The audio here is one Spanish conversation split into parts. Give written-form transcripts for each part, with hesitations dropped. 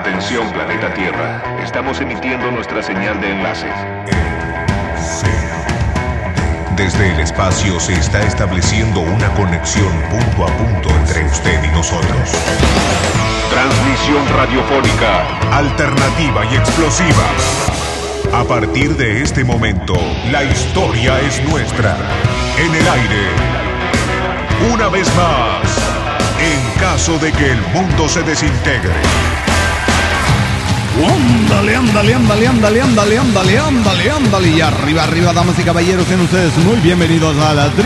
Atención, planeta Tierra. Estamos emitiendo nuestra señal de enlace. Desde el espacio se está estableciendo una conexión punto a punto entre usted y nosotros. Transmisión radiofónica Alternativa y explosiva. A partir de este momento, la historia es nuestra. En el aire. Una vez más, en caso de que el mundo se desintegre. Ándale. Y arriba, damas y caballeros, sean ustedes muy bienvenidos a la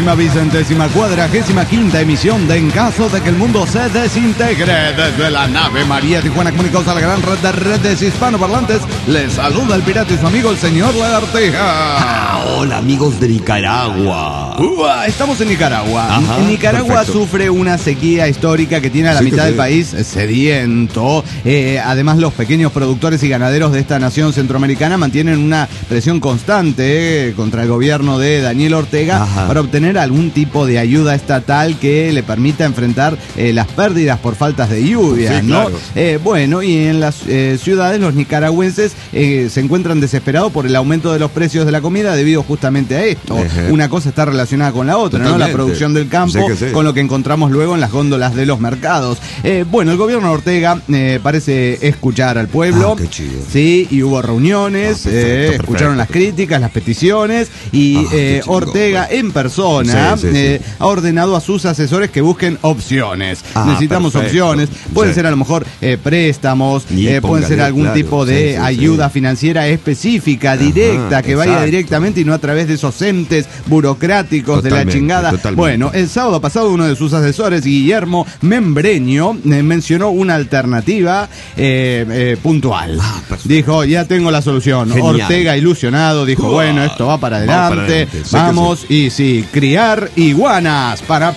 30.045ª emisión de En caso de que el mundo se desintegre. Desde la nave María Tijuana, comunicados a la gran red de redes hispanoparlantes, les saluda el pirata y su amigo el señor Lagartija. Hola, amigos de Nicaragua. Estamos en Nicaragua. Ajá, Nicaragua perfecto. sufre una sequía histórica que tiene a la mitad del país sediento. Además, los pequeños productores y ganaderos de esta nación centroamericana mantienen una presión constante contra el gobierno de Daniel Ortega. Ajá. Para obtener algún tipo de ayuda estatal que le permita enfrentar las pérdidas por faltas de lluvia, sí, ¿no? Claro. Bueno, y en las ciudades los nicaragüenses se encuentran desesperados por el aumento de los precios de la comida debido justamente a esto. Una cosa está relacionada con la otra, ¿no? La producción del campo con lo que encontramos luego en las góndolas de los mercados. Bueno, el gobierno de Ortega parece escuchar al pueblo. Qué chido. Sí, y hubo reuniones, escucharon las críticas, las peticiones y Ortega en persona ha ordenado a sus asesores que busquen opciones. Necesitamos opciones, pueden ser a lo mejor préstamos, pueden ser algún tipo de ayuda financiera específica, directa, que vaya directamente y no a través de esos entes burocráticos de la chingada. Bueno, el sábado pasado uno de sus asesores, Guillermo Membreño, mencionó una alternativa puntual. Dijo, ya tengo la solución. Genial. Ortega ilusionado, dijo, bueno, esto va para adelante. Vamos, y sí, criar iguanas. Para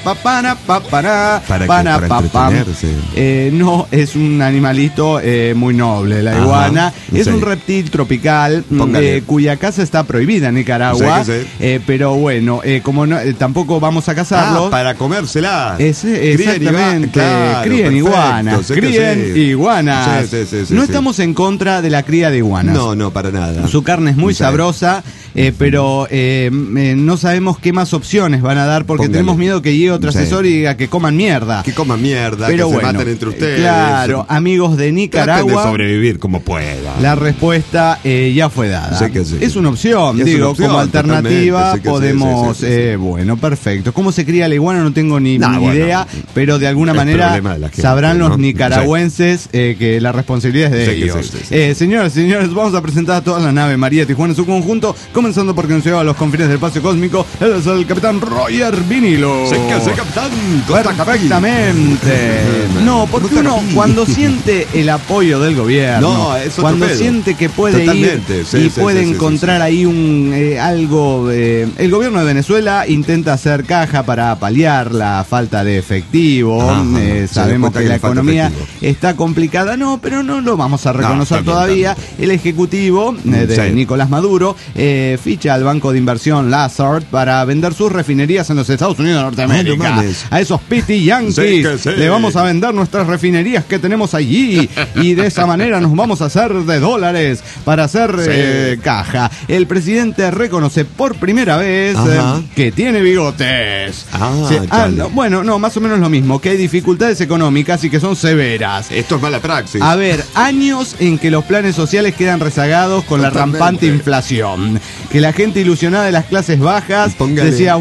no, es un animalito muy noble, la iguana. Es un reptil tropical cuya caza está prohibida en Nicaragua. Pero bueno, como no, tampoco vamos a cazarlos. Para comérsela. Exactamente. Críen iguanas. Críen iguanas. No estamos en contra de la cría de iguanas. No, para nada. Su carne es muy sabrosa, pero no sabemos qué más opciones van a dar porque tenemos miedo que llegue otro asesor y diga que coman mierda. Que coman mierda, pero que bueno, se maten entre ustedes. Claro, amigos de Nicaragua. Traten de sobrevivir como puedan. La respuesta ya fue dada. Sí. Es una opción, como alternativa podemos... Bueno, perfecto. ¿Cómo se cría la iguana? No tengo ni idea, pero de alguna manera sabrán los nicaragüenses que la responsabilidad es de ellos. Señoras y señores, vamos a presentar a toda la nave María Tijuana en su conjunto, comenzando porque nos lleva a los confines del espacio cósmico. Él es el capitán Roger Vinilo. Capitán. Perfectamente. No, porque uno cuando siente el apoyo del gobierno, cuando siente que puede ir y puede encontrar ahí algo. El gobierno de Venezuela intenta hacer caja para paliar la falta de efectivo. Sabemos que la economía está complicada. No, pero no lo vamos a reconocer todavía. El ejecutivo de Nicolás Maduro ficha al banco de inversión Lazard para vender sus refinerías en los Estados Unidos de Norteamérica. A esos piti yankees le vamos a vender nuestras refinerías que tenemos allí y de esa manera nos vamos a hacer de dólares para hacer caja. El presidente reconoce por primera vez que tiene bigotes. Más o menos lo mismo, que hay dificultades económicas y que son severas. Esto es mala praxis. A ver, años en que los planes sociales quedan rezagados con la rampante inflación. Que la gente ilusionada de las clases bajas decía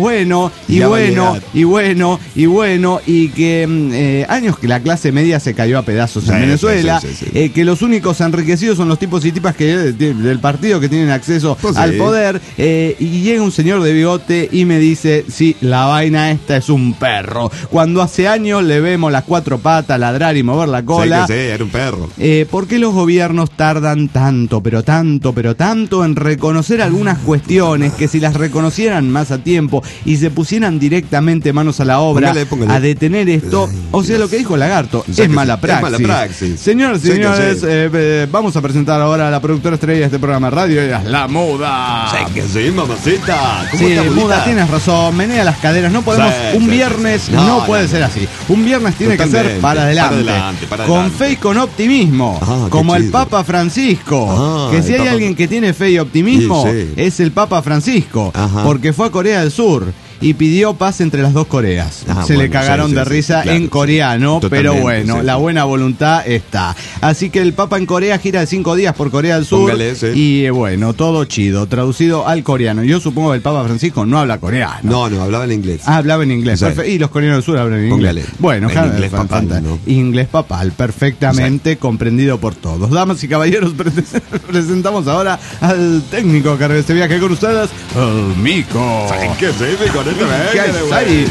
y que años que la clase media se cayó a pedazos en Venezuela. Que los únicos enriquecidos son los tipos y tipas del partido que tienen acceso al poder. Y llega un señor de bigote y me dice, sí, la vaina esta es un perro. Cuando hace años le vemos las cuatro patas ladrar y mover la cola. Era un perro. ¿Por qué los gobiernos tardan tanto, pero tanto en reconocer algunas cuestiones que si las reconocieran más a tiempo y se pusieran directamente manos a la obra póngale. a detener esto, o sea, lo que dijo Lagarto, es mala praxis. Es mala praxis. Señoras y señores, vamos a presentar ahora a la productora estrella de este programa de radio, ella es la Muda. Sí, mamacita. Sí, Muda, tienes razón, menea las caderas, no podemos, viernes no puede ser así. Un viernes tiene que ser para adelante. Con fe y con optimismo, como el Papa Francisco. Que si hay alguien que tiene fe y optimismo, es el Papa Francisco, porque fue a Corea del Sur y pidió paz entre las dos Coreas. Se le cagaron de risa en coreano, pero bueno, la buena voluntad está. Así que el Papa en Corea gira de 5 días por Corea del Sur. Y bueno, todo chido, traducido al coreano. Yo supongo que el Papa Francisco no habla coreano. No, hablaba en inglés. Hablaba en inglés. Y los coreanos del sur hablan en inglés. Bueno, en inglés papal, ¿no? Inglés papal, perfectamente comprendido por todos. Damas y caballeros, presentamos ahora al técnico que de este viaje con ustedes, el Mico. ¿Saben qué es, Mico? ¿Qué hay?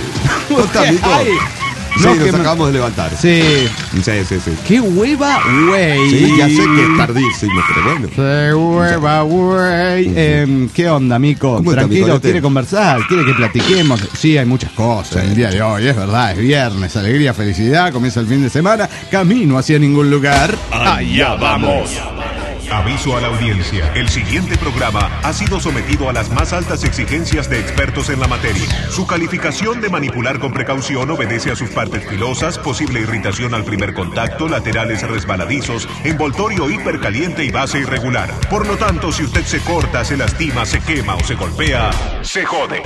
Sí, nos acabamos de levantar. Sí. ¡Qué hueva, güey! Sí, ya sé que es tardísimo, pero bueno. ¡Qué hueva, güey! ¿Qué onda, Mico? Tranquilo, ¿quiere conversar? ¿Quiere que platiquemos? Sí, hay muchas cosas en el día de hoy, es verdad, es viernes, alegría, felicidad, comienza el fin de semana, camino hacia ningún lugar. ¡Allá vamos! Aviso a la audiencia. El siguiente programa ha sido sometido a las más altas exigencias de expertos en la materia. Su calificación de manipular con precaución obedece a sus partes filosas, posible irritación al primer contacto, laterales resbaladizos, envoltorio hipercaliente y base irregular. Por lo tanto, si usted se corta, se lastima, se quema o se golpea, se jode.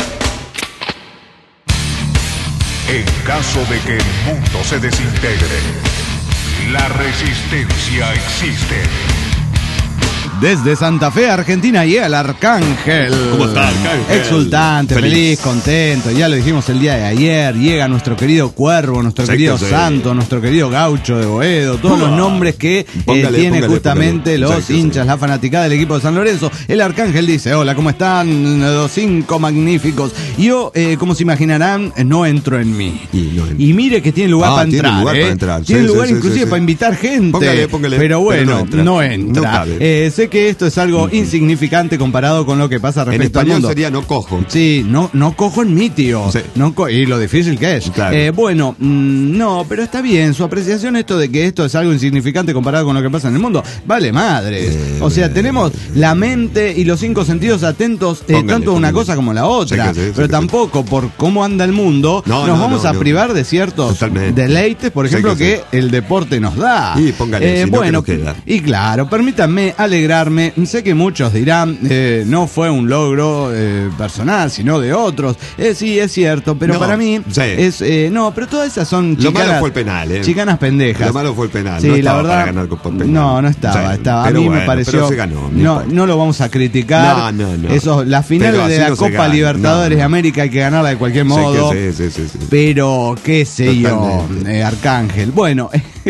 En caso de que el mundo se desintegre, la resistencia existe. Desde Santa Fe, Argentina, llega el Arcángel. ¿Cómo está, Arcángel? Exultante, feliz, contento. Ya lo dijimos el día de ayer. Llega nuestro querido Cuervo, nuestro querido Santo, nuestro querido Gaucho de Boedo. Todos los nombres que tiene justamente los hinchas, la fanaticada del equipo de San Lorenzo. El Arcángel dice: hola, ¿cómo están? Los 5 magníficos. Yo, como se imaginarán, no entro en mí. Y mire que tiene lugar para entrar. Tiene lugar inclusive para invitar gente. Póngale, pero bueno, no entra. Sé que esto es algo insignificante comparado con lo que pasa respecto al mundo. Sería no cojo. Sí, no cojo en mí, tío. Sí. Y lo difícil que es. Claro. Bueno, no, pero está bien. Su apreciación esto de que esto es algo insignificante comparado con lo que pasa en el mundo, vale madres. O sea, tenemos la mente y los 5 sentidos atentos tanto a una cosa como la otra. Pero tampoco por cómo anda el mundo nos vamos a privar de ciertos deleites, por ejemplo, que el deporte nos da. Y póngale, bueno, y claro, permítanme alegrarme. Sé que muchos dirán, no fue un logro personal, sino de otros. Sí, es cierto, pero para mí es... pero todas esas son chicanas... Lo malo fue el penal, chicanas pendejas. Lo malo fue el penal. Sí, no la verdad, para ganar por penal. No estaba. A mí me pareció... Pero se ganó, no lo vamos a criticar. No. Eso, la final de la Copa Libertadores de América hay que ganarla de cualquier modo. Sí. Pero, qué sé yo, Arcángel. Bueno...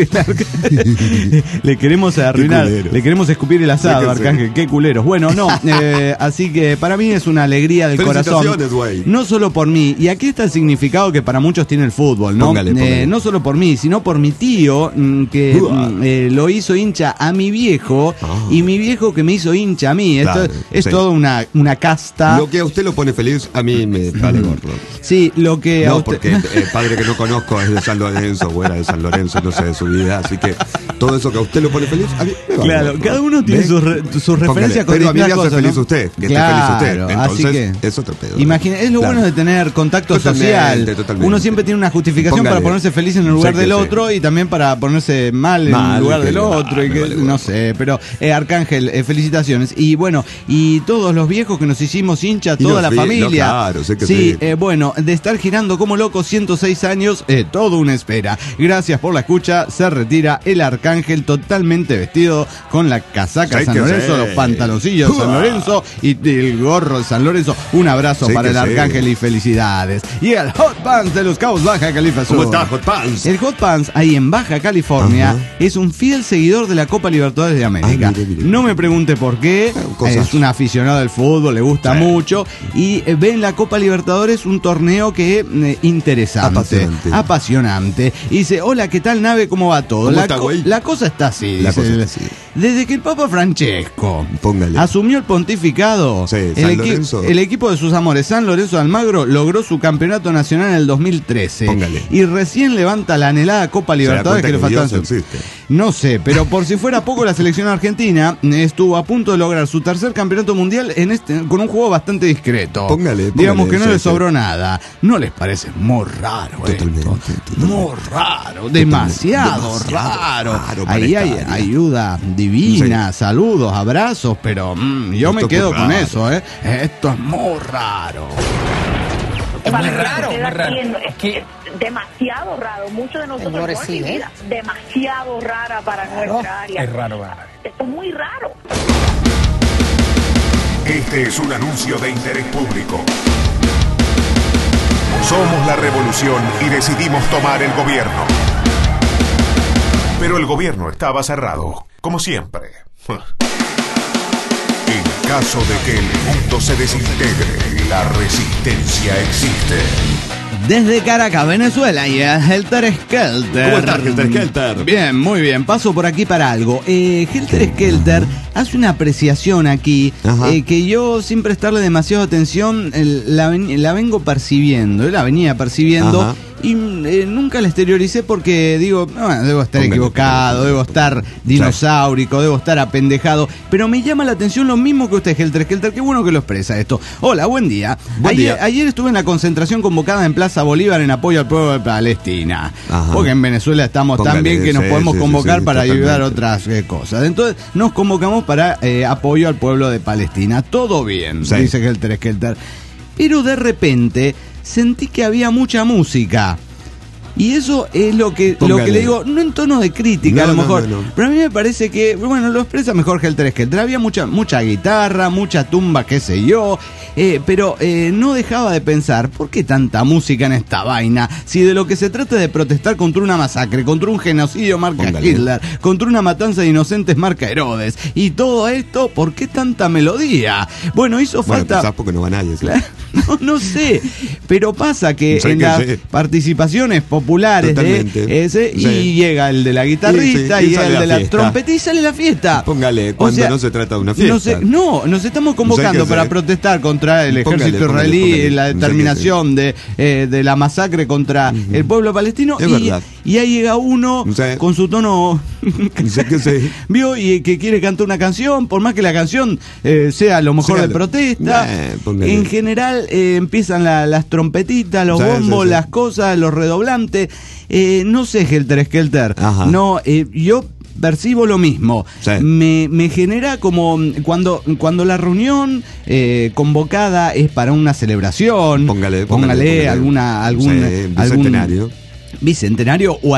le queremos arruinar, le queremos escupir el asado, Arcángel, qué culeros. Bueno, no, así que para mí es una alegría del corazón. No solo por mí, y aquí está el significado que para muchos tiene el fútbol, ¿no? Póngale. No solo por mí, sino por mi tío, que lo hizo hincha a mi viejo, y mi viejo que me hizo hincha a mí. Esto es toda una casta. Lo que a usted lo pone feliz, a mí me vale gorro. Sí, lo que a usted... porque el padre que no conozco es de San Lorenzo, o era de San Lorenzo, no sé de su vida, así que todo eso que a usted lo pone feliz, a mí me vale gorro. Cada uno tiene sus referencias con pero a mí me hace cosas, feliz ¿no? usted, que esté feliz usted. Entonces, así que es otro pedo. Es lo bueno de tener contacto social. Totalmente. Uno siempre tiene una justificación para ponerse feliz en el lugar del otro y también para ponerse mal en el lugar del otro. No sé, pero Arcángel, felicitaciones. Y bueno, y todos los viejos que nos hicimos hincha, toda la familia. Claro, sé que sí. Bueno, de estar girando como locos 106 años, todo una espera. Gracias por la escucha. Se retira el Arcángel totalmente vestido con la casaca de San Lorenzo, los pantaloncillos de San Lorenzo y el gorro de San Lorenzo. Un abrazo para el Arcángel y felicidades. Y el Hot Pants de Los Cabos, Baja California Sur. ¿Cómo está Hot Pants? El Hot Pants, ahí en Baja California, es un fiel seguidor de la Copa Libertadores de América. Mire. No me pregunte por qué. Es un aficionado del fútbol, le gusta mucho. Y ve en la Copa Libertadores un torneo que interesante, apasionante. Y dice: hola, ¿qué tal, nave? ¿Cómo va todo? La cosa está así. Desde que el Papa Francesco Póngale. asumió el pontificado, Sí, el equipo de sus amores, San Lorenzo de Almagro, logró su campeonato nacional en el 2013. Póngale. Y recién levanta la anhelada Copa Libertadores que le faltaban. No sé, pero por si fuera poco, la selección argentina estuvo a punto de lograr su tercer campeonato mundial con un juego bastante discreto. Póngale, digamos que no les sobró nada. ¿No les parece muy raro esto? Muy raro, demasiado raro. Ahí hay ayuda divina, saludos, abrazos, pero yo me quedo con eso, Esto es muy raro. Es muy raro, muy raro. Es que demasiado raro. Muchos de nosotros tenemos vida demasiado rara para nuestra área. Es raro, Esto es muy raro. Este es un anuncio de interés público. Somos la revolución y decidimos tomar el gobierno. Pero el gobierno estaba cerrado, como siempre. En caso de que el mundo se desintegre, la resistencia existe. Desde Caracas, Venezuela, y Helter Skelter. ¿Cómo estás, Helter Skelter? Bien, muy bien. Paso por aquí para algo. Helter Skelter hace una apreciación aquí que yo, sin prestarle demasiada atención, la vengo percibiendo. La venía percibiendo. Ajá. Y nunca la exterioricé porque digo, debo estar equivocado, debo estar dinosaurico, debo estar apendejado. Pero me llama la atención lo mismo que usted, Helter Skelter. Qué bueno que lo expresa esto. Hola, buen día. Ayer estuve en la concentración convocada en Plaza Bolívar en apoyo al pueblo de Palestina. Ajá. Porque en Venezuela estamos tan bien que nos podemos convocar para ayudar a otras cosas. Entonces nos convocamos para apoyo al pueblo de Palestina. Todo bien, dice Helter Skelter. Pero de repente sentí que había mucha música. Y eso es lo que le digo, no en tono de crítica, a lo mejor, pero a mí me parece que, bueno, lo expresa mejor Helter Skelter. Había mucha guitarra, mucha tumba, qué sé yo, pero no dejaba de pensar, ¿por qué tanta música en esta vaina? Si de lo que se trata es de protestar contra una masacre, contra un genocidio marca Hitler, contra una matanza de inocentes marca Herodes, y todo esto, ¿por qué tanta melodía? Bueno, hizo falta... Bueno, porque no va nadie, ¿sí? No sé, pero pasa que en las participaciones populares de ese, y llega el de la guitarrista, y el de la trompeta, y sale la fiesta. Póngale, cuando no se trata de una fiesta. Nos estamos convocando para protestar contra el ejército israelí, la determinación de la masacre contra el pueblo palestino, y ahí llega uno con su tono vio, y que quiere cantar una canción, por más que la canción sea lo mejor de protesta. En general empiezan las trompetitas, los bombos, las cosas, los redoblantes. No sé, Helter Skelter. No, yo percibo lo mismo. Me genera como cuando la reunión convocada es para una celebración. Póngale algún centenario. Bicentenario o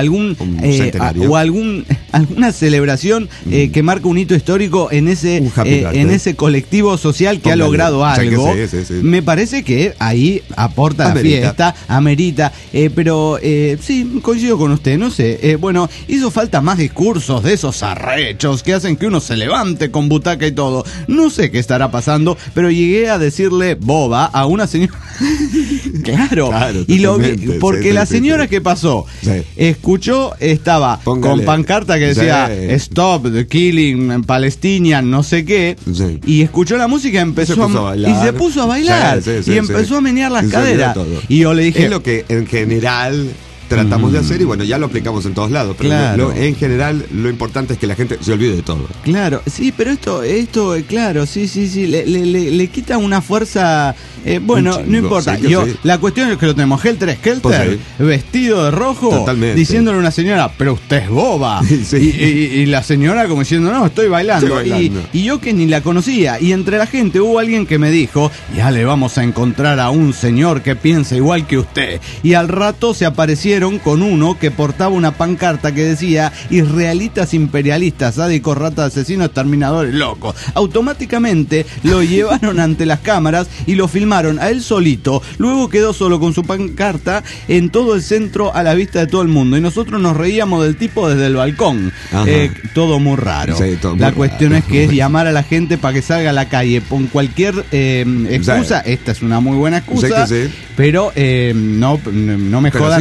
alguna celebración que marca un hito histórico en ese colectivo social que ha logrado algo. Me parece que ahí aporta la fiesta, amerita, pero sí, coincido con usted, no sé, bueno, hizo falta más discursos de esos arrechos que hacen que uno se levante con butaca y todo. No sé qué estará pasando, pero llegué a decirle boba a una señora. Claro, y porque la señora que pasó escuchó, estaba con pancarta que decía Stop the Killing Palestinian, no sé qué, y escuchó la música y se puso a bailar y empezó a menear las caderas. Y yo le dije, es lo que en general tratamos de hacer, y bueno, ya lo aplicamos en todos lados, pero en general lo importante es que la gente se olvide de todo. Claro, sí, pero esto claro, sí, le quita una fuerza, bueno, no importa. La cuestión es que lo tenemos Helter Skelter, vestido de rojo, diciéndole a una señora, pero usted es boba. Y la señora como diciendo, no, estoy bailando. Y yo que ni la conocía, y entre la gente hubo alguien que me dijo, ya le vamos a encontrar a un señor que piensa igual que usted. Y al rato se aparecieron con uno que portaba una pancarta que decía israelitas imperialistas, sádicos, ratas, asesinos, exterminadores, locos. Automáticamente lo llevaron ante las cámaras y lo filmaron a él solito. Luego quedó solo con su pancarta en todo el centro a la vista de todo el mundo, y nosotros nos reíamos del tipo desde el balcón. Todo muy raro. La cuestión es que es llamar a la gente para que salga a la calle con cualquier excusa. Esta es una muy buena excusa, pero no me jodan al gobierno.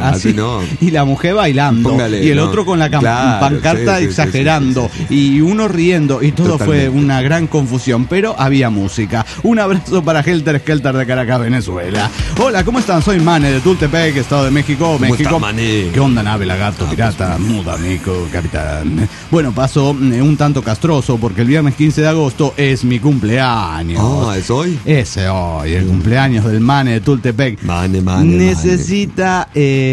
así no. Y la mujer bailando. Póngale, y el otro con la pancarta exagerando. Y uno riendo. Y todo fue una gran confusión. Pero había música. Un abrazo para Helter Skelter de Caracas, Venezuela. Hola, ¿cómo están? Soy Mane de Tultepec, Estado de México. ¿Cómo está, Mane? ¿Qué onda, nave, lagarto, pirata, muda, mico, capitán? Bueno, paso un tanto castroso porque el viernes 15 de agosto es mi cumpleaños. ¿Es hoy? Es hoy, el cumpleaños del Mane de Tultepec. Mane. Necesita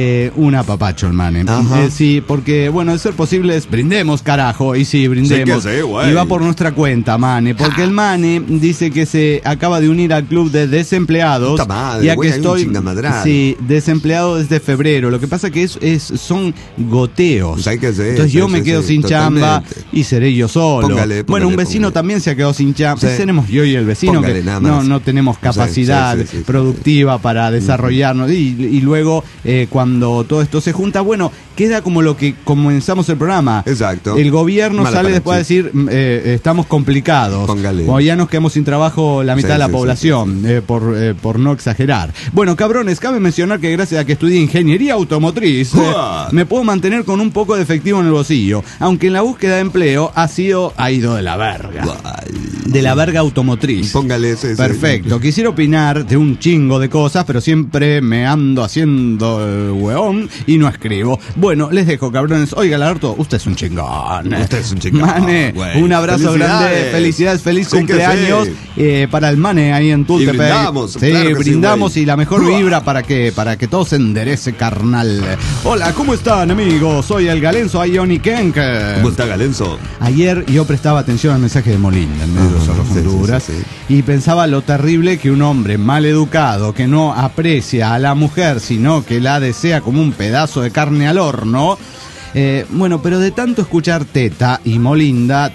un apapacho el Mane. Sí, porque, bueno, de ser posible, brindemos, carajo. Y sí, brindemos. Sí, y va por nuestra cuenta, Mane. Porque el Mane dice que se acaba de unir al club de desempleados. Puta madre, ya que estoy desempleado desde febrero. Lo que pasa que son goteos. Entonces yo me quedo sin chamba y seré yo solo. Póngale, bueno, un vecino también se ha quedado sin chamba. Seremos yo y el vecino que no tenemos capacidad productiva para desarrollarnos. Y luego, cuando todo esto se junta, bueno, queda como lo que comenzamos el programa. Exacto. El gobierno sale después a decir, estamos complicados. Póngale. O ya nos quedamos sin trabajo la mitad de la población, por no exagerar. Bueno, cabrones, cabe mencionar que gracias a que estudié ingeniería automotriz, me puedo mantener con un poco de efectivo en el bolsillo. Aunque en la búsqueda de empleo ha ido de la verga. De la verga automotriz. Póngale Perfecto. Quisiera opinar de un chingo de cosas, pero siempre me ando haciendo hueón y no escribo. Bueno, les dejo, cabrones. Oiga, Lagarto, usted es un chingón. Mane, un abrazo grande. Felicidades, feliz cumpleaños para el Mane ahí en Tultepec. Brindamos y la mejor vibra para que todo se enderece, carnal. Hola, ¿cómo están, amigos? Soy el Galenzo Ioni Kenk. ¿Cómo está, Galenzo? Ayer yo prestaba atención al mensaje de Molinda en medio de los Honduras y pensaba lo terrible que un hombre mal educado que no aprecia a la mujer, sino que la desea como un pedazo de carne al horno. Bueno, pero de tanto escuchar Teta y Molinda,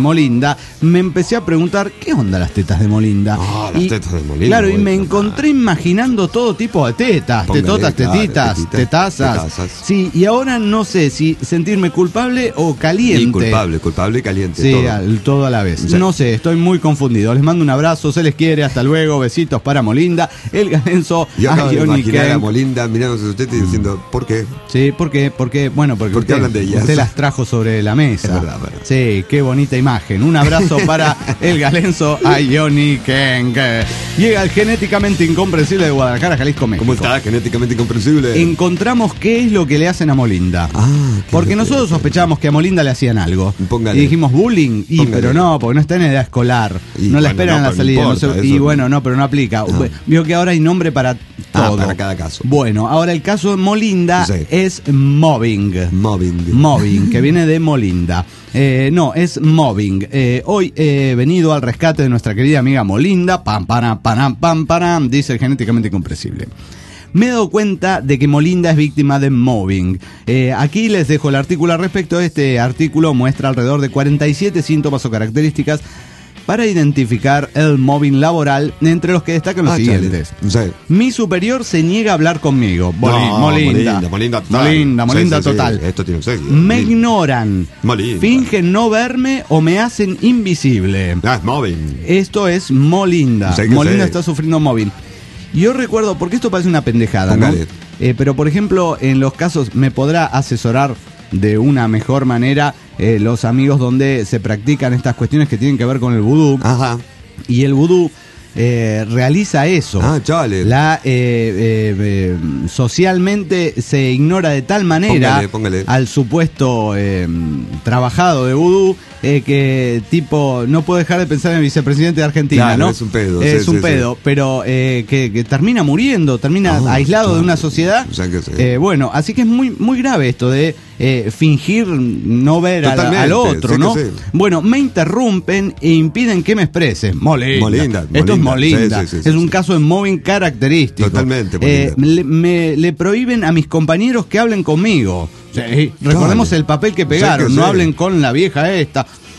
me empecé a preguntar, ¿qué onda las tetas de Molinda? Las tetas de Molinda. Claro, y me encontré imaginando todo tipo de tetas, tetotas, tetitas, tetazas. Sí, y ahora no sé si sentirme culpable o caliente. Y culpable y caliente. Sí, todo a la vez. Sí. No sé, estoy muy confundido. Les mando un abrazo, se les quiere, hasta luego, besitos para Molinda, el Galenzo. Yo acabo de imaginar a Molinda mirándose a usted y diciendo, ¿por qué? Sí, ¿por qué? Bueno, porque ¿por qué hablan de ellas? Usted las trajo sobre la mesa. Es verdad. Sí, qué bonita imagen. Un abrazo para el Galenzo Ioni Keng. Llega el genéticamente incomprensible de Guadalajara, Jalisco, México. ¿Cómo está? Genéticamente incomprensible. Encontramos qué es lo que le hacen a Molinda. Porque nosotros sospechábamos que a Molinda le hacían algo. Póngale. Y dijimos bullying. Pero no, porque no está en edad escolar. No la esperan en la salida. No importa, pero no aplica. Vio que ahora hay nombre para todo. Para cada caso. Bueno, ahora el caso de Molinda es mobbing. Mobbing, que viene de Molinda. No, es mobbing. Hoy he venido al rescate de nuestra querida amiga Molinda. Pam, dice el genéticamente incomprensible. Me he dado cuenta de que Molinda es víctima de mobbing. Aquí les dejo el artículo al respecto. Este artículo muestra alrededor de 47 síntomas o características para identificar el mobbing laboral, entre los que destacan los siguientes. Mi superior se niega a hablar conmigo. Molinda total. Esto tiene un serio. Me ignoran. Fingen no verme o me hacen invisible. Es mobbing. Esto es Molinda. Molinda está sufriendo mobbing. Yo recuerdo, porque esto parece una pendejada, ¿no? Pero por ejemplo, en los casos, me podrá asesorar de una mejor manera los amigos donde se practican estas cuestiones que tienen que ver con el vudú. Y el vudú realiza eso. Socialmente se ignora de tal manera al supuesto trabajado de vudú que tipo no puedo dejar de pensar en el vicepresidente de Argentina, ¿no? Es un pedo. Pero que termina muriendo, termina aislado de una sociedad. Bueno, así que es muy, muy grave esto de fingir no ver al otro, ¿no? Bueno, me interrumpen e impiden que me exprese. Molinda. Esto es Molinda. Es un caso de mobbing característico. Totalmente. Le prohíben a mis compañeros que hablen conmigo. Recordemos el papel que pegaron. No hablen con la vieja esta.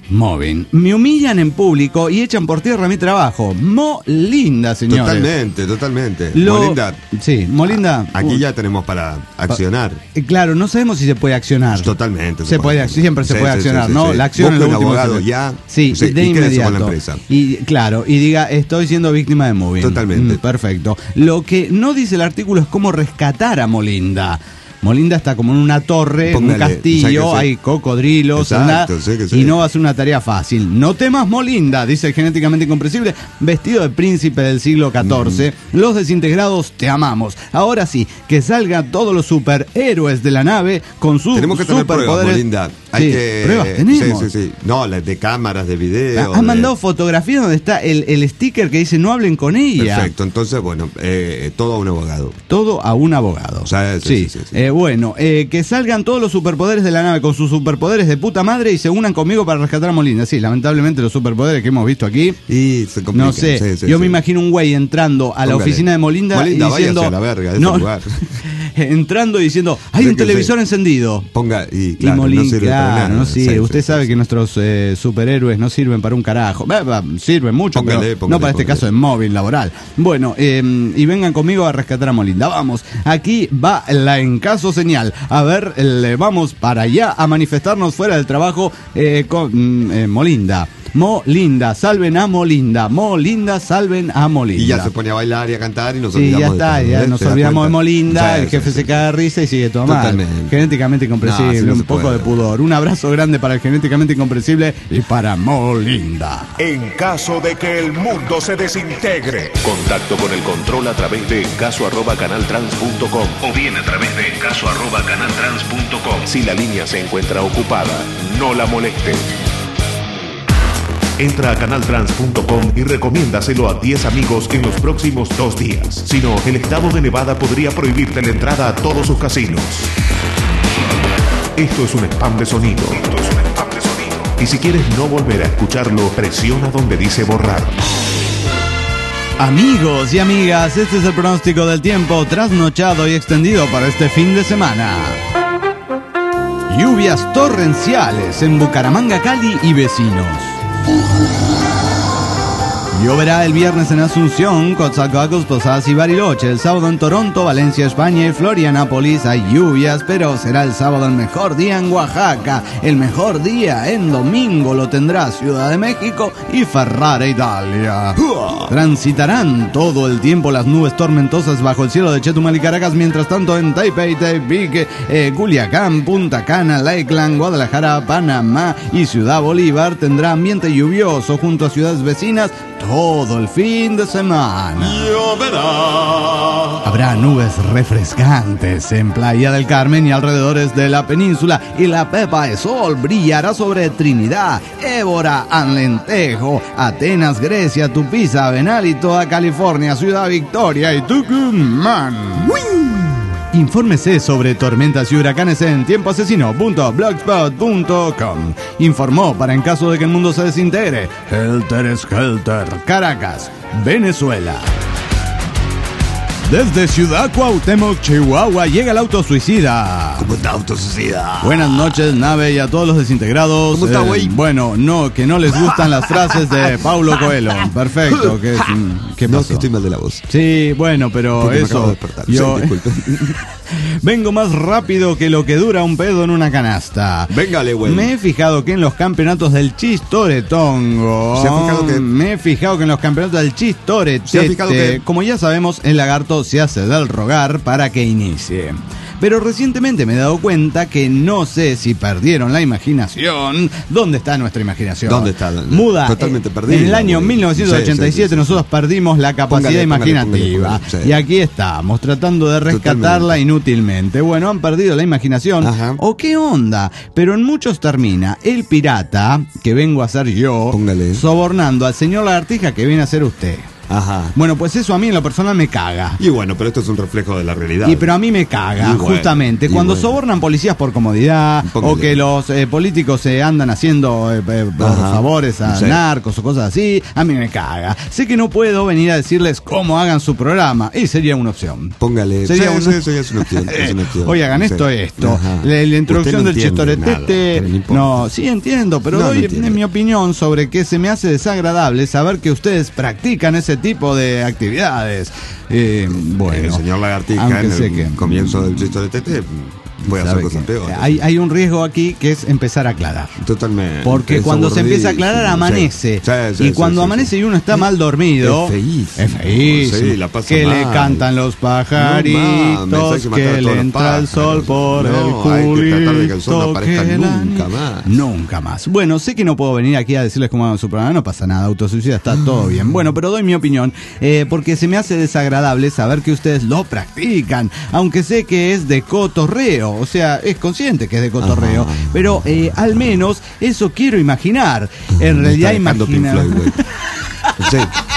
Moving. Me humillan en público y echan por tierra mi trabajo. Molinda, señores. Totalmente. Molinda. Sí, Molinda. Aquí ya tenemos para accionar. Claro, no sabemos si se puede accionar. Totalmente. Siempre se puede accionar, ¿no? Sí. La acción es lo último. Abogado ya. Sí, de inmediato. Con la empresa. Y claro, y diga, estoy siendo víctima de Moving. Totalmente. Perfecto. Lo que no dice el artículo es cómo rescatar a Molinda. Molinda está como en una torre, en un castillo, hay cocodrilos, y no va a ser una tarea fácil. No temas, Molinda, dice el genéticamente incomprensible, vestido de príncipe del siglo XIV. Los desintegrados te amamos. Ahora sí, que salgan todos los superhéroes de la nave con sus tenemos que tener superpoderes. Pruebas, Molinda. Pruebas tenemos. Sí. No, las de cámaras, de video. Han mandado fotografías donde está el sticker que dice no hablen con ella. Perfecto, entonces, bueno, todo a un abogado. Todo a un abogado. Sí. Bueno, que salgan todos los superpoderes de la nave con sus superpoderes de puta madre y se unan conmigo para rescatar a Molinda. Sí, lamentablemente los superpoderes que hemos visto aquí. Y se complican. No sé, yo me imagino un güey entrando a la oficina de Molinda y diciendo. A la verga de ese lugar. Entrando y diciendo, hay un televisor encendido. Ponga, y claro, Molinda, no sirve para nada. No sirve. Usted sabe que nuestros superhéroes no sirven para un carajo. Sirven mucho, pero no para este caso de móvil laboral. Bueno, y vengan conmigo a rescatar a Molinda. Vamos, aquí va la en caso señal. A ver, vamos para allá a manifestarnos fuera del trabajo con Molinda. Molinda, salven a Molinda. Molinda, salven a Molinda. Y ya se pone a bailar y a cantar y nos olvidamos nos olvidamos de Molinda, el jefe se cae de risa y sigue todo mal. Genéticamente incomprensible, un poco de pudor. Un abrazo grande para el genéticamente incomprensible y para Molinda. En caso de que el mundo se desintegre. Contacto con el control a través de caso@canaltrans.com o bien a través de caso@canaltrans.com. Si la línea se encuentra ocupada, no la moleste. Entra a canaltrans.com y recomiéndaselo a 10 amigos en los próximos 2 días. Si no, el estado de Nevada podría prohibirte la entrada a todos sus casinos. Esto es un spam de sonido. Y si quieres no volver a escucharlo, presiona donde dice borrar. Amigos y amigas, este es el pronóstico del tiempo trasnochado y extendido para este fin de semana. Lluvias torrenciales en Bucaramanga, Cali y vecinos. Lloverá el viernes en Asunción, Coatzacoalcos, Posadas y Bariloche. El sábado en Toronto, Valencia, España y Florianópolis hay lluvias, pero será el sábado el mejor día en Oaxaca. El mejor día en domingo lo tendrá Ciudad de México y Ferrara, Italia. Transitarán todo el tiempo las nubes tormentosas bajo el cielo de Chetumal y Caracas. Mientras tanto en Taipei, Tepic, Culiacán, Punta Cana, Lakeland, Guadalajara, Panamá y Ciudad Bolívar tendrá ambiente lluvioso junto a ciudades vecinas todo el fin de semana. Lloverá. Habrá nubes refrescantes en Playa del Carmen y alrededores de la península, y la pepa de sol brillará sobre Trinidad, Évora, Alentejo, Atenas, Grecia, Tupiza, Avenal y toda California, Ciudad Victoria y Tucumán. Infórmese sobre tormentas y huracanes en tiempoasesino.blogspot.com. Informó para en caso de que el mundo se desintegre Helter Skelter, Caracas, Venezuela. Desde Ciudad Cuauhtémoc, Chihuahua, llega el autosuicida. ¿Cómo está autosuicida? Buenas noches, nave, y a todos los desintegrados. ¿Cómo está, güey? Bueno, no, que no les gustan las frases de Paulo Coelho. Perfecto. ¿Qué pasó? No, que estoy mal de la voz. Sí, bueno, pero porque eso... me acabo de yo... sí, disculpe. Vengo más rápido que lo que dura un pedo en una canasta. Véngale, güey. Me he fijado que en los campeonatos del Chistoretongo... Me he fijado que en los campeonatos del Chistoretete, como ya sabemos, el lagarto se hace del rogar para que inicie. Pero recientemente me he dado cuenta que no sé si perdieron la imaginación. ¿Dónde está nuestra imaginación? ¿Dónde está? Muda. Totalmente perdida. En el año 1987 nosotros perdimos la capacidad imaginativa. Póngale. Y aquí estamos, tratando de rescatarla inútilmente. Bueno, han perdido la imaginación. Ajá. ¿O qué onda? Pero en muchos termina el pirata, que vengo a ser yo, Póngale. sobornando al señor Lagartija, que viene a ser usted. Ajá. Bueno, pues eso a mí en lo personal me caga. Y bueno, pero esto es un reflejo de la realidad. Pero a mí me caga, justamente. Cuando sobornan policías por comodidad, o que los políticos se andan haciendo favores a narcos o cosas así, a mí me caga. Sé que no puedo venir a decirles cómo hagan su programa, y sería una opción. Póngale. Sería es una opción. Oye, hagan esto. La introducción del chistoretete. No, sí entiendo, pero doy mi opinión sobre que se me hace desagradable saber que ustedes practican ese tipo de actividades. Bueno, el señor Lagartija en el comienzo del chistoretete voy a hacer cosas peores. Hay un riesgo aquí que es empezar a aclarar. Totalmente. Porque cuando se empieza a aclarar amanece. Y cuando amanece y uno está mal dormido, es feísimo. La pasa que mal. Le cantan los pajaritos, que le entra el sol por el culito. Hay que tratar de que el sol no aparezca nunca más. Nunca más. Bueno, sé que no puedo venir aquí a decirles cómo hagan su programa, no pasa nada, autosuicida, está todo bien. Bueno, pero doy mi opinión, porque se me hace desagradable saber que ustedes lo practican, aunque sé que es de cotorreo. O sea, es consciente que es de cotorreo. Pero al menos eso quiero imaginar. En realidad imaginar. Sí.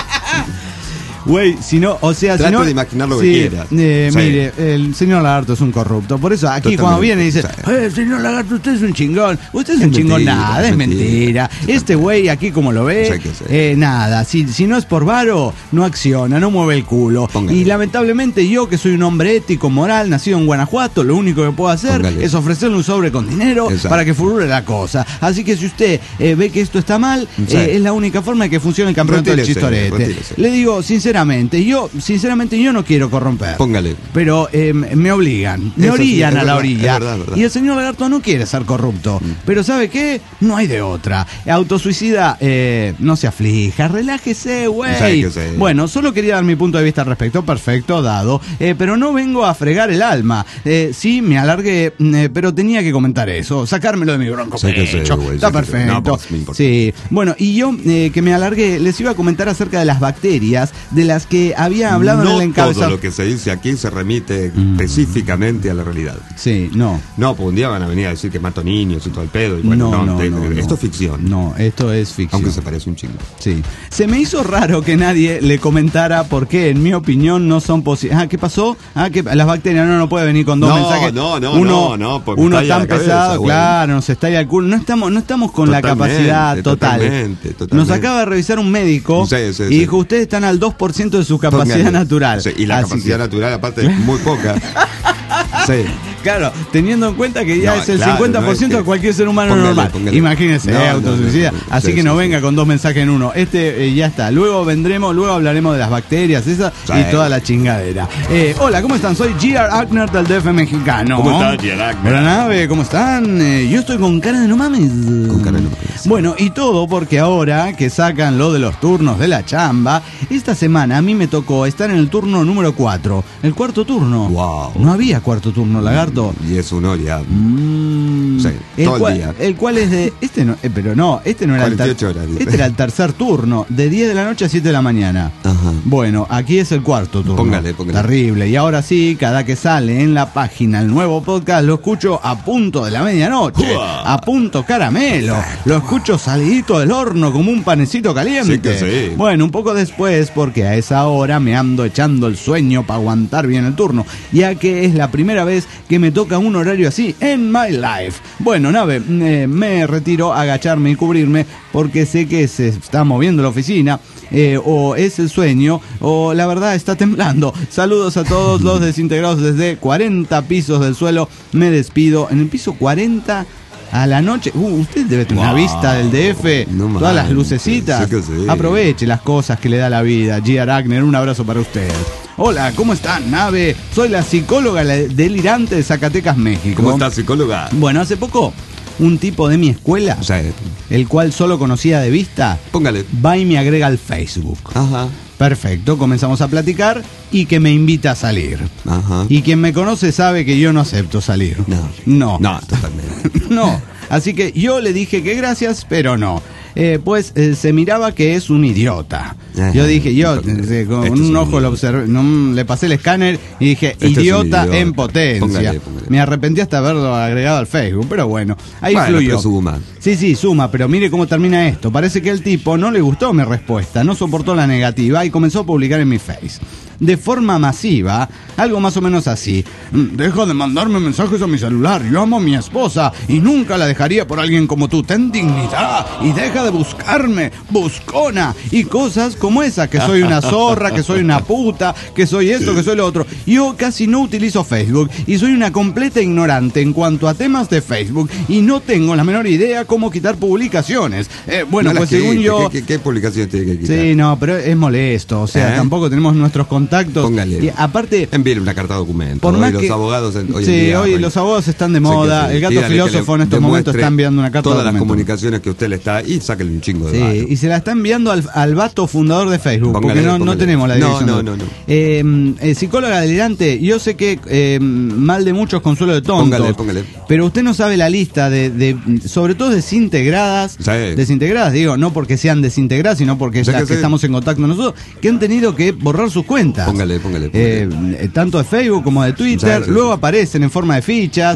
Güey, si no, o sea, Trato si no, de imaginar lo que quieras. Mire, el señor Lagarto es un corrupto. Por eso aquí cuando viene y dice, señor Lagarto, usted es un chingón. Usted es un chingón, nada, es mentira. Este güey aquí como lo ve, nada. Si no es por varo, no acciona, no mueve el culo. Póngale. Y lamentablemente yo, que soy un hombre ético, moral, nacido en Guanajuato, lo único que puedo hacer es ofrecerle un sobre con dinero para que furure la cosa. Así que si usted ve que esto está mal, es la única forma de que funcione el campeonato del chistorete. Le digo, sinceramente, yo no quiero corromper. Póngale. Pero me obligan, me orillan a la orilla. Es verdad. Y el señor Lagarto no quiere ser corrupto. Pero ¿sabe qué? No hay de otra. Autosuicida, no se aflija, relájese, güey. Bueno, solo quería dar mi punto de vista al respecto. Perfecto, dado. Pero no vengo a fregar el alma. Sí, me alargué, pero tenía que comentar eso. Sacármelo de mi bronco pecho. Está perfecto. No, pues, me importa. Sí. Bueno, y yo que me alargué, les iba a comentar acerca de las bacterias de las que había hablado en el encabezado. Todo lo que se dice aquí se remite específicamente a la realidad. Sí, no. No, pues un día van a venir a decir que mato niños y todo el pedo. Y bueno, esto es ficción. No, esto es ficción. Aunque se parece un chingo. Sí. Se me hizo raro que nadie le comentara por qué, en mi opinión, no son posibles. ¿Qué pasó? Que las bacterias no puede venir con dos mensajes. Uno tan pesado, claro, nos estalla el culo. No estamos con la capacidad total. Totalmente. Nos acaba de revisar un médico y dijo, ustedes están al 2% de su capacidad natural. Y la capacidad natural, aparte, es muy poca. Sí. Claro, teniendo en cuenta que ya es el 50% de cualquier ser humano normal. Imagínense, autosuicida. Así que no venga con dos mensajes en uno. Ya está. Luego hablaremos de las bacterias, y toda la chingadera. Hola, ¿cómo están? Soy G.R. Agner del DF mexicano. ¿Cómo estás, G.R. Agner? La nave, ¿cómo están? Yo estoy con cara de no mames. Bueno, y todo porque ahora que sacan lo de los turnos de la chamba, esta semana a mí me tocó estar en el turno número 4. El cuarto turno. Wow. No había cuarto turno, Lagarto. Y es un ya. Todo el día. El cual es de. Este no era 48 horas. Este era el tercer turno, de 10 de la noche a 7 de la mañana. Ajá. Bueno, aquí es el cuarto turno. Póngale. Terrible. Y ahora sí, cada que sale en la página el nuevo podcast, lo escucho a punto de la medianoche. A punto caramelo. Lo escucho salidito del horno como un panecito caliente. Sí que sí. Bueno, un poco después, porque a esa hora me ando echando el sueño para aguantar bien el turno, ya que es la primera vez que me toca un horario así en my life. Bueno, nave, me retiro a agacharme y cubrirme porque sé que se está moviendo la oficina, o es el sueño, o la verdad está temblando. Saludos a todos los desintegrados desde 40 pisos del suelo. Me despido en el piso 40 a la noche. Usted debe tener una vista del DF, todas las lucecitas. Sí. Aproveche las cosas que le da la vida. G.R. Agner, un abrazo para usted. Hola, ¿cómo están, nave? Soy la psicóloga delirante de Zacatecas, México. ¿Cómo estás, psicóloga? Bueno, hace poco, un tipo de mi escuela, el cual solo conocía de vista, póngale, va y me agrega al Facebook. Ajá. Perfecto, comenzamos a platicar y que me invita a salir. Ajá. Y quien me conoce sabe que yo no acepto salir. No, totalmente. No, así que yo le dije que gracias, pero no. Pues se miraba que es un idiota. Yo dije, con un ojo lo observé, le pasé el escáner y dije, idiota en potencia. Póngale. Me arrepentí hasta haberlo agregado al Facebook, pero bueno, ahí fluyó. Suma. Sí, suma, pero mire cómo termina esto. Parece que al tipo no le gustó mi respuesta, no soportó la negativa y comenzó a publicar en mi Face. De forma masiva, algo más o menos así. Deja de mandarme mensajes a mi celular, yo amo a mi esposa y nunca la dejaría por alguien como tú. Ten dignidad y deja de buscarme, buscona, y cosas como esa, que soy una zorra, que soy una puta, que soy esto, que soy lo otro. Yo casi no utilizo Facebook y soy una completa ignorante en cuanto a temas de Facebook y no tengo la menor idea cómo quitar publicaciones. Según yo... ¿Qué publicaciones tiene que quitar? Sí, no, pero es molesto, o sea, tampoco tenemos nuestros contactos. Póngale. Y aparte, envíele una carta de documento. Por más que, los abogados hoy los abogados están de moda. Sí. El gato filósofo en estos momentos está enviando una carta de documento. Todas las comunicaciones que usted le está y sáquele un chingo de barro. Y se la está enviando al vato fundador de Facebook, porque no tenemos la dirección. No. Psicóloga delirante, yo sé que mal de muchos, consuelo de tontos. Póngale. Pero usted no sabe la lista de sobre todo desintegradas. Sí. Desintegradas, digo, no porque sean desintegradas, sino porque las que estamos en contacto nosotros, que han tenido que borrar sus cuentas. Póngale. Tanto de Facebook como de Twitter, luego aparecen en forma de fichas,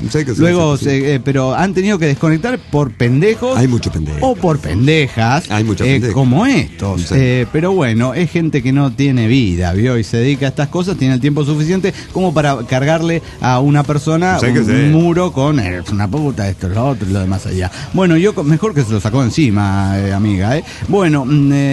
pero han tenido que desconectar por pendejos. Hay muchos pendejos. O por pendejas. Hay muchos pendejos. Como estos. Pero bueno, es gente que no tiene vida, ¿vio? Y se dedica a estas cosas, tiene el tiempo suficiente como para cargarle a una persona un muro con es una puta, esto, lo otro y lo demás allá. Bueno, yo mejor que se lo sacó encima, amiga. Bueno,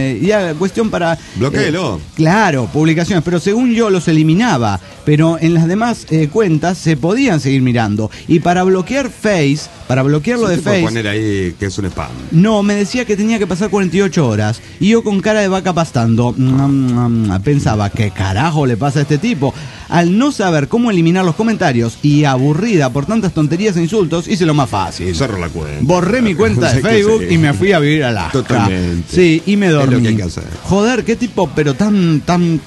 ya cuestión para... Bloquéelo. Claro, publicaciones, pero según yo los eliminaba, pero en las demás cuentas se podían seguir mirando. Y para bloquear Face, para bloquearlo de Face... poner ahí que es un spam. No, me decía que tenía que pasar 48 horas. Y yo con cara de vaca pastando, pensaba, ¿qué carajo le pasa a este tipo? Al no saber cómo eliminar los comentarios y aburrida por tantas tonterías e insultos, hice lo más fácil. Cerro la cuenta. Borré mi cuenta de Facebook y me fui a vivir a Alaska. Totalmente. Sí, y me dormí. Es lo que hay que hacer. Joder, qué tipo, pero tan.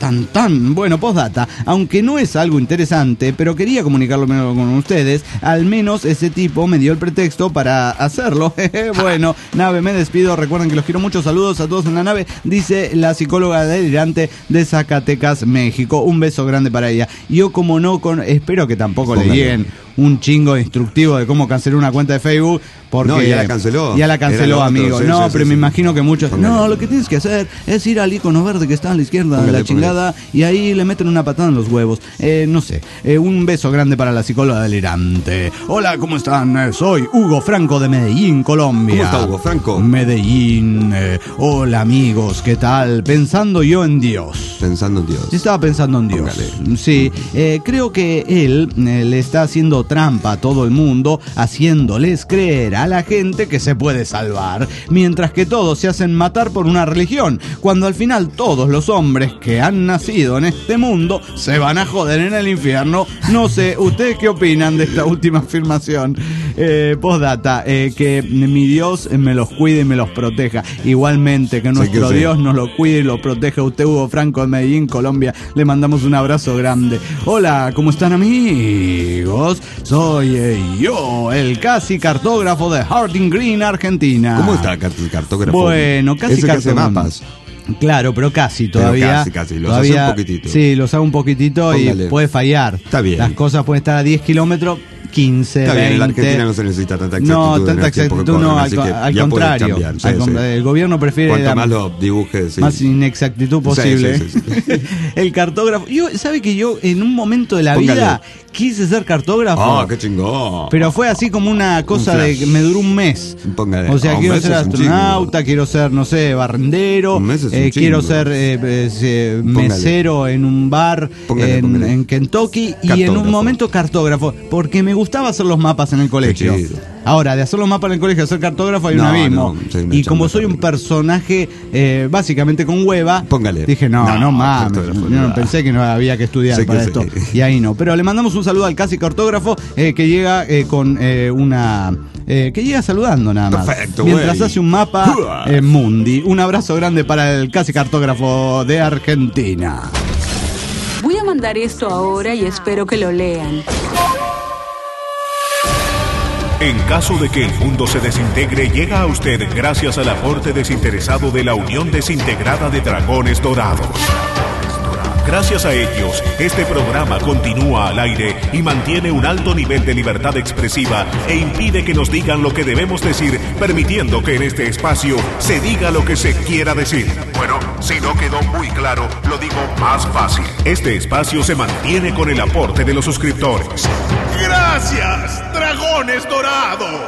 Bueno, postdata, aunque no es algo interesante, pero quería comunicarlo con ustedes, al menos ese tipo me dio el pretexto para hacerlo. Bueno, nave, me despido. Recuerden que los quiero mucho. Saludos a todos en la nave, dice la psicóloga delirante de Zacatecas, México. Un beso grande para ella. Yo, como no, espero que tampoco le lleguen un chingo instructivo de cómo cancelar una cuenta de Facebook, porque no, ya la canceló. Ya la canceló, amigo. Me imagino que muchos... No, lo que tienes que hacer es ir al icono verde que está a la izquierda de la chingada y ahí le meten una patada en los huevos. No sé. Un beso grande para la psicóloga delirante. Hola, ¿cómo están? Soy Hugo Franco de Medellín, Colombia. ¿Cómo está Hugo Franco? Medellín. Hola, amigos, ¿qué tal? Pensando yo en Dios. Pensando en Dios. Estaba pensando en Dios. Póngale. Sí. Creo que él le está haciendo trampa a todo el mundo, haciéndoles creer a la gente que se puede salvar, mientras que todos se hacen matar por una religión, cuando al final todos los hombres que han nacido en este mundo se van a joder en el infierno. No sé, ¿ustedes qué opinan de esta última afirmación? Postdata, que mi Dios me los cuide y me los proteja. Igualmente, que nuestro Dios nos lo cuide y lo proteja. Usted, Hugo Franco de Medellín, Colombia, le mandamos un abrazo grande. Hola, ¿cómo están, amigos? Soy yo, el casi cartógrafo de Harding Green, Argentina. ¿Cómo está el cartógrafo? Bueno, casi cartógrafo. ¿Ese que hace mapas? Claro, pero casi todavía. Pero casi, los hace un poquitito. Sí, los hago un poquitito. Póngale. Y puede fallar. Está bien. Las cosas pueden estar a 10 kilómetros. 15, está 20. Bien, en la Argentina no se necesita tanta exactitud. No, tanta exactitud no, al contrario. El gobierno prefiere cuanto más lo dibujes, más inexactitud posible. Sí. El cartógrafo. ¿Sabe que yo en un momento de la vida quise ser cartógrafo? ¡Ah, qué chingón! Pero fue así como una cosa de que me duró un mes. Póngale. O sea, quiero ser astronauta, quiero ser, no sé, barrendero, quiero ser mesero en un bar en Kentucky y en un momento cartógrafo, porque me gustaba hacer los mapas en el colegio. Ahora, de hacer los mapas en el colegio a ser cartógrafo hay un abismo. Y como soy un personaje básicamente con hueva, dije, no mames. Yo pensé que no había que estudiar para esto. Y ahí no. Pero le mandamos un saludo al casi cartógrafo que llega con una... que llega saludando nada más. Perfecto, mientras hace un mapa mundi. Un abrazo grande para el casi cartógrafo de Argentina. Voy a mandar esto ahora y espero que lo lean. En caso de que el mundo se desintegre, llega a usted gracias al aporte desinteresado de la Unión Desintegrada de Dragones Dorados. Gracias a ellos, este programa continúa al aire y mantiene un alto nivel de libertad expresiva e impide que nos digan lo que debemos decir, permitiendo que en este espacio se diga lo que se quiera decir. Bueno, si no quedó muy claro, lo digo más fácil. Este espacio se mantiene con el aporte de los suscriptores. ¡Gracias, Dragones Dorados!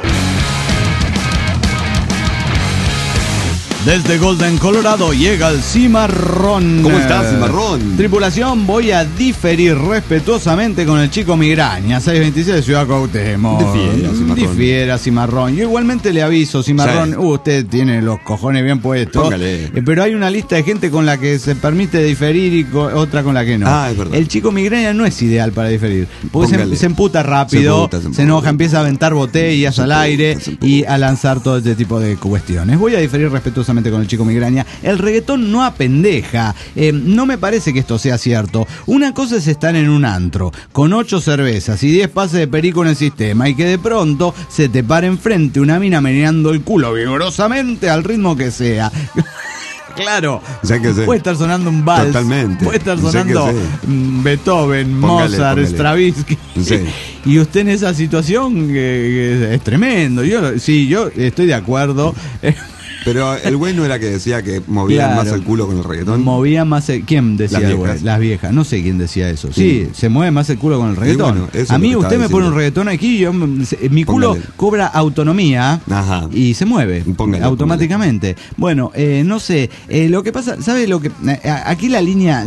Desde Golden, Colorado, llega el Cimarrón. ¿Cómo estás, Cimarrón? Tripulación, voy a diferir respetuosamente con el chico Migraña, 626 de Ciudad Cuauhtémoc. Difiera, Cimarrón. Yo igualmente le aviso, Cimarrón, sí. Usted tiene los cojones bien puestos. Póngale. Pero hay una lista de gente con la que se permite diferir y otra con la que no. Es verdad. El chico Migraña no es ideal para diferir, porque se emputa rápido, se enoja, empieza a aventar botellas al aire y a lanzar todo este tipo de cuestiones. Voy a diferir respetuosamente con el chico Migraña. El reggaetón no apendeja. No me parece que esto sea cierto. Una cosa es estar en un antro con 8 cervezas y 10 pases de perico en el sistema y que de pronto se te pare enfrente una mina meneando el culo vigorosamente al ritmo que sea. Claro, puede estar sonando un vals, totalmente. Puede estar sonando Beethoven, Mozart, Stravinsky. Sí. Y usted en esa situación es tremendo. Yo estoy de acuerdo. Pero el güey no era que decía que movía más el culo con el reggaetón. Movía más ¿Quién decía las viejas? Las viejas. No sé quién decía eso. Sí, se mueve más el culo con el reggaetón. Bueno, a mí usted me pone un reggaetón aquí, mi culo cobra autonomía. Ajá. Y se mueve automáticamente. Bueno, no sé. Lo que pasa, ¿sabe lo que? Aquí la línea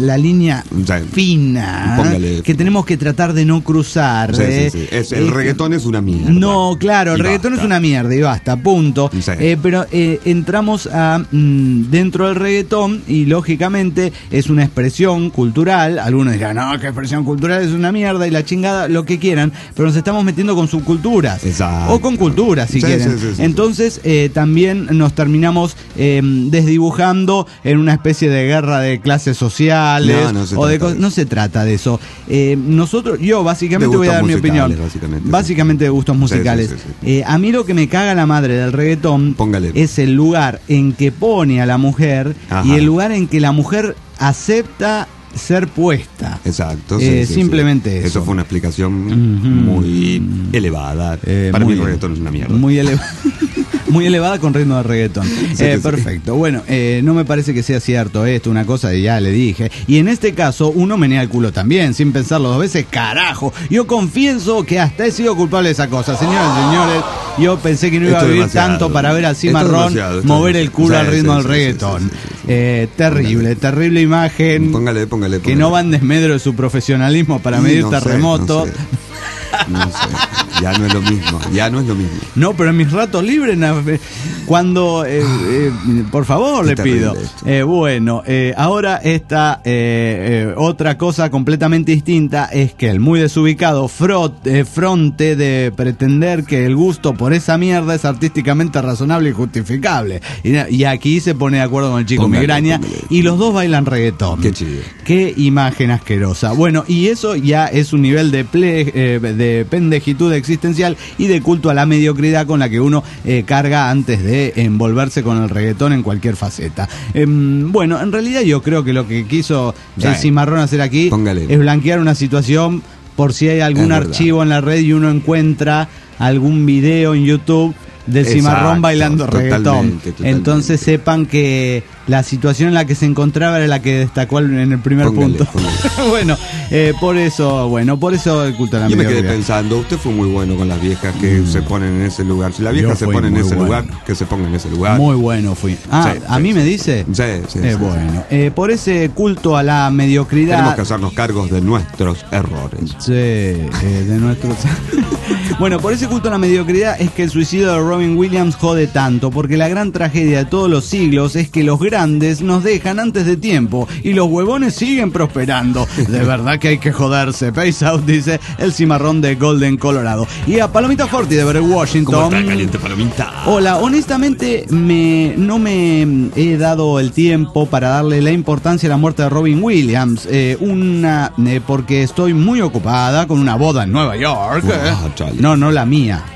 fina que tenemos que tratar de no cruzar. Sí. El reggaetón es una mierda. No, claro, el reggaetón es una mierda y basta, punto. Sí. Pero entramos dentro del reggaetón y lógicamente es una expresión cultural. Algunos dirán, no, que expresión cultural es una mierda y la chingada, lo que quieran, pero nos estamos metiendo con subculturas. Exacto. O con culturas, si quieren. Sí. Entonces también nos terminamos desdibujando en una especie de guerra de clases sociales. No se trata de eso. Yo básicamente voy a dar mi opinión. Básicamente de gustos musicales. Sí. A mí lo que me caga la madre del reggaetón es el lugar en que pone a la mujer. Ajá. Y el lugar en que la mujer acepta ser puesta. Exacto. Simplemente eso. Eso fue una explicación muy elevada. Para mí el reggaetón es una mierda. Muy elevada con ritmo de reggaetón. Perfecto. Bueno, no me parece que sea cierto esto, una cosa ya le dije. Y en este caso, uno menea el culo también, sin pensarlo 2 veces. Carajo, yo confieso que hasta he sido culpable de esa cosa. Señores, yo pensé que no iba a vivir tanto para ver al Cimarrón mover el culo al ritmo del reggaetón. Terrible imagen. Póngale. Que no va en desmedro de su profesionalismo para medir terremotos. No sé, ya no es lo mismo. No, pero en mis ratos libres, cuando, por favor, le pido. Ahora esta otra cosa completamente distinta es que el muy desubicado fronte de pretender que el gusto por esa mierda es artísticamente razonable y justificable. Y aquí se pone de acuerdo con el chico Migraña y los dos bailan reggaetón. Qué chido. Qué imagen asquerosa. Bueno, y eso ya es un nivel de pendejitud existencial y de culto a la mediocridad con la que uno carga antes de envolverse con el reggaetón en cualquier faceta. En realidad yo creo que lo que quiso el Cimarrón hacer aquí es blanquear una situación por si hay algún archivo en la red y uno encuentra algún video en YouTube del Cimarrón bailando reggaetón. Totalmente. Entonces sepan que la situación en la que se encontraba era la que destacó en el primer punto. Por eso el culto a la mediocridad. Yo me quedé pensando, usted fue muy bueno con las viejas que se ponen en ese lugar. Si la vieja se pone en ese lugar, que se ponga en ese lugar. Muy bueno fui. ¿A mí me dice? Sí. Por ese culto a la mediocridad. Tenemos que hacernos cargos de nuestros errores. Sí, de nuestros. Bueno, por ese culto a la mediocridad es que el suicidio de Robin Williams jode tanto, porque la gran tragedia de todos los siglos es que los grandes nos dejan antes de tiempo y los huevones siguen prosperando. De verdad que hay que joderse. Peace out, dice el Cimarrón de Golden, Colorado. Y a Palomita Forti de Everett, Washington. ¿Cómo está, caliente Palomita? Hola, honestamente no me he dado el tiempo para darle la importancia a la muerte de Robin Williams. Porque estoy muy ocupada con una boda en Nueva York. No la mía.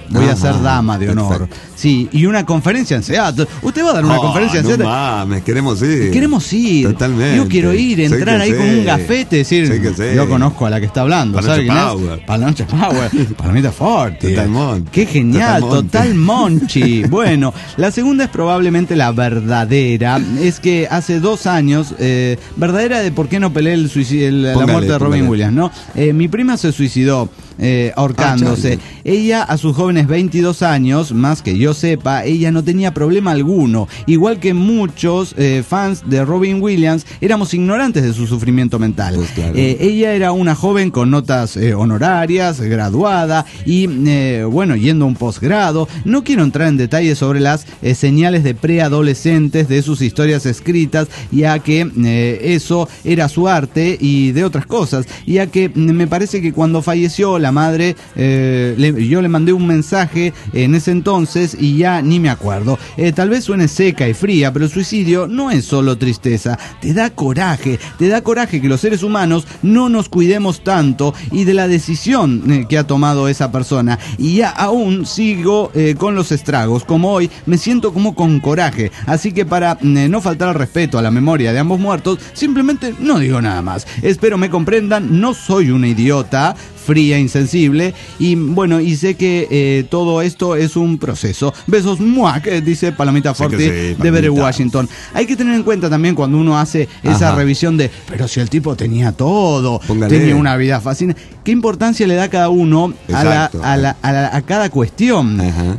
voy a ser dama de honor. Exacto. Sí, y una conferencia en Seattle. Usted va a dar una conferencia en Seattle. No mames, queremos ir. Queremos ir. Totalmente. Yo quiero ir, entrar ahí con un gafete, decir, yo conozco a la que está hablando. ¿Sabe quién es? Palanoche Power. Palomita Forti. Total Monchi. Qué genial, Total Monchi. Bueno, la segunda es probablemente la verdadera. Es que hace 2 años, verdadera de por qué no peleé la muerte de Robin Williams, ¿no? Mi prima se suicidó. Ahorcándose. Ella a sus jóvenes 22 años, más que yo sepa, ella no tenía problema alguno. Igual que muchos fans de Robin Williams, éramos ignorantes de su sufrimiento mental. Pues claro. Ella era una joven con notas honorarias, graduada y, bueno, yendo a un posgrado. No quiero entrar en detalles sobre las señales de preadolescentes de sus historias escritas, ya que eso era su arte y de otras cosas, ya que me parece que cuando falleció la madre, yo le mandé un mensaje en ese entonces y ya ni me acuerdo. Tal vez suene seca y fría, pero el suicidio no es solo tristeza, te da coraje que los seres humanos no nos cuidemos tanto y de la decisión que ha tomado esa persona. Y ya aún sigo con los estragos, como hoy me siento como con coraje, así que para no faltar al respeto a la memoria de ambos muertos, simplemente no digo nada más. Espero me comprendan, no soy una idiota fría, insensible, y bueno, y sé que todo esto es un proceso. Besos, muac, dice Palomita Forti de Everett, Washington. Hay que tener en cuenta también cuando uno hace esa revisión de, pero si el tipo tenía todo, tenía una vida fascinante, ¿qué importancia le da cada uno a cada cuestión?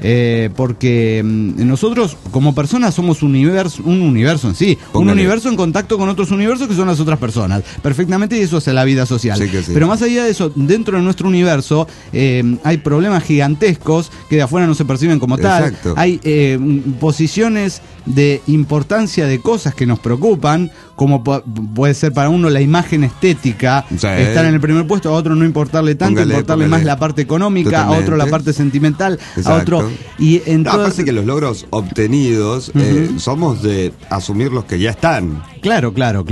Porque nosotros como personas somos un universo en sí, un universo en contacto con otros universos que son las otras personas, perfectamente, y eso es la vida social. Pero más allá de eso, dentro de nuestro universo hay problemas gigantescos que de afuera no se perciben como tal. Hay posiciones de importancia de cosas que nos preocupan, como puede ser para uno la imagen estética, estar en el primer puesto, a otro no importarle tanto, importarle más la parte económica, a otro la parte sentimental, a otro. Y aparte que los logros obtenidos somos de asumir los que ya están. Claro.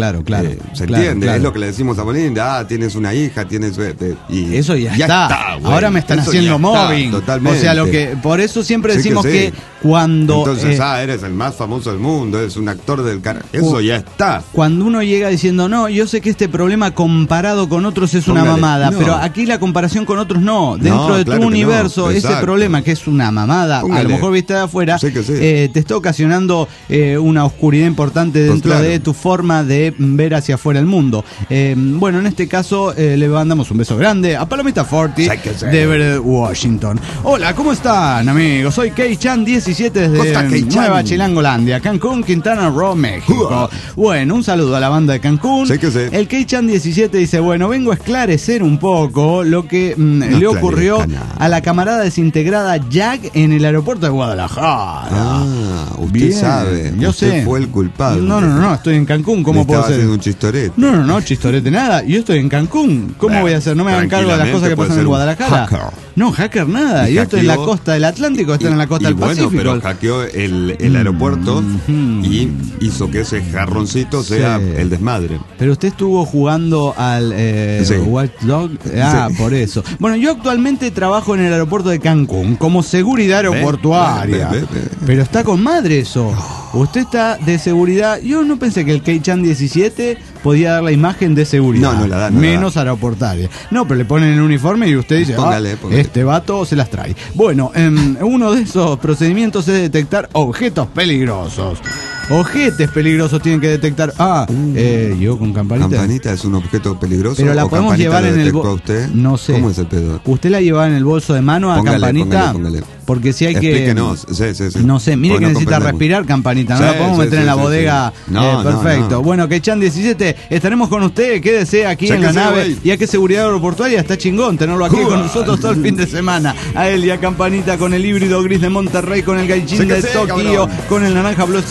¿Se entiende? Es lo que le decimos a Belinda, tienes una hija, tienes... y eso ya está. Ahora me están haciendo mobbing. Totalmente. O sea, por eso siempre decimos que cuando... Entonces, eres el más famoso del mundo, eres un actor del eso ya está. Cuando uno llega diciendo, no, yo sé que este problema comparado con otros es una mamada, pero aquí la comparación con otros no. Dentro de tu universo, ese problema que es una mamada, a lo mejor viste de afuera, te está ocasionando una oscuridad importante dentro de tu forma de ver hacia afuera el mundo. Bueno, en este caso le mandamos un beso grande a Palomita Forti de Everett, Washington. Hola, ¿cómo están, amigos? Soy Keichan 17 desde Nueva Chilangolandia, Cancún, Quintana Roo, México. Bueno, un saludo a la banda de Cancún. El Keichan 17 dice, bueno, vengo a esclarecer un poco lo que le ocurrió a la camarada desintegrada Jack en el aeropuerto de Guadalajara. Usted sabe. Yo usted sé. Fue el culpable. No, estoy en Cancún. ¿Cómo puedo hacer? Un chistorete. No, chistorete nada. Yo estoy en Cancún. ¿Cómo voy a hacer? ¿No me hagan cargo de las cosas que pasan en Guadalajara? No, hacker nada. Yo estoy en la costa del Atlántico, están en la costa del Pacífico. Pero hackeó el aeropuerto y hizo que ese jarroncito sea el desmadre. Pero usted estuvo jugando al Watch Dog. Por eso. Bueno, yo actualmente trabajo en el aeropuerto de Cancún como seguridad aeroportuaria. Pero está con madre eso. Usted está de seguridad. Yo no pensé que el Keichan 17 podía dar la imagen de seguridad. No la da. Menos aeroportuaria. No, pero le ponen el uniforme y usted dice, póngale. Este vato se las trae. Bueno, uno de esos procedimientos es detectar objetos peligrosos. Ojetes peligrosos tienen que detectar. Yo con campanita. ¿Campanita es un objeto peligroso? Pero la podemos llevar en el bolso. No sé. ¿Cómo es el pedo? ¿Usted la lleva en el bolso de mano a campanita? Póngale. Porque si hay Explíquenos. No sé, mire que necesita respirar campanita. No la podemos meter en la bodega. Perfecto. Bueno, Keichan 17, estaremos con usted. Quédese aquí en la nave. Y a qué seguridad aeroportuaria está chingón tenerlo aquí con nosotros todo el fin de semana. A él y a Campanita con el híbrido gris de Monterrey, con el Gaijin de Tokio, con el naranja Blue Star del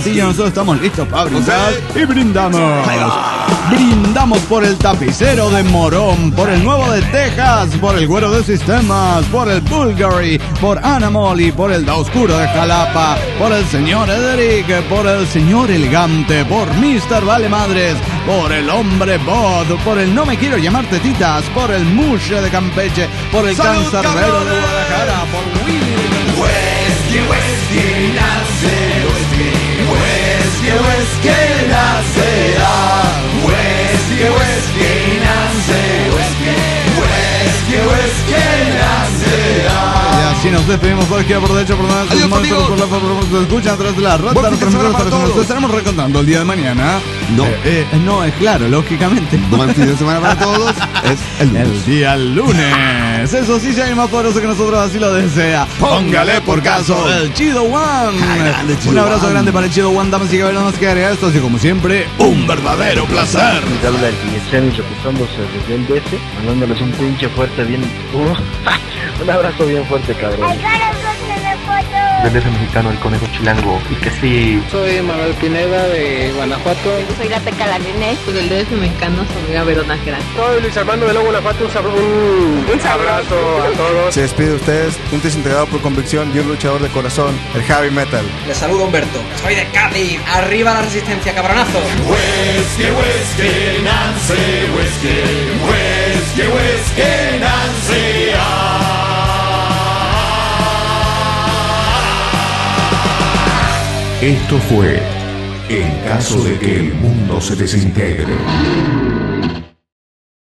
mantillo, nosotros estamos listos para brindar y brindamos. Brindamos por el tapicero de Morón, por el nuevo de Texas, por el güero de Sistemas, por el Bulgari, por Anamoli, por el da oscuro de Jalapa, por el señor Ederic, por el señor Elegante, por Mr. Vale Madres, por el hombre Bod, por el No Me Quiero Llamar Tetitas, por el Mushe de Campeche, por el Cancerbero de Guadalajara, por Willy Whisky, whisky, nace, whisky, whisky, whisky, nace, whisky, whisky, nace, whisky, whisky, whisky, nace. Y así nos despedimos por izquierda, por derecha, por donde sus manos, por la forma se escuchan atrás de la rata. Nos estaremos recontando el día de mañana. No, es claro, lógicamente. Buen fin de semana para todos. Es el día lunes. Eso sí, si hay más poderoso que nosotros, así lo desea. Póngale por caso el Chido One. Un abrazo grande para el Chido One, damas y caballeros. No más que agregar esto, así como siempre, un verdadero placer. Me habla el Guillechani reportándose desde el DC, mandándoles un pinche fuerte bien. Un abrazo bien fuerte, cabrón. Del DF mexicano, el conejo chilango, y que sí. Soy Manuel Pineda de Guanajuato. Soy la Teca Larinés, del DF mexicano, soy Verona Gran. Soy Luis Armando de Lobo Guanajuato, un abrazo a todos. Se despide de ustedes, un desintegrado por convicción y un luchador de corazón, el heavy metal. Les saludo Humberto, soy de Cádiz, arriba la resistencia, cabronazo. Whisky, whisky, Nancy, whisky, whisky, whisky, Nancy. Esto fue En caso de que el mundo se desintegre.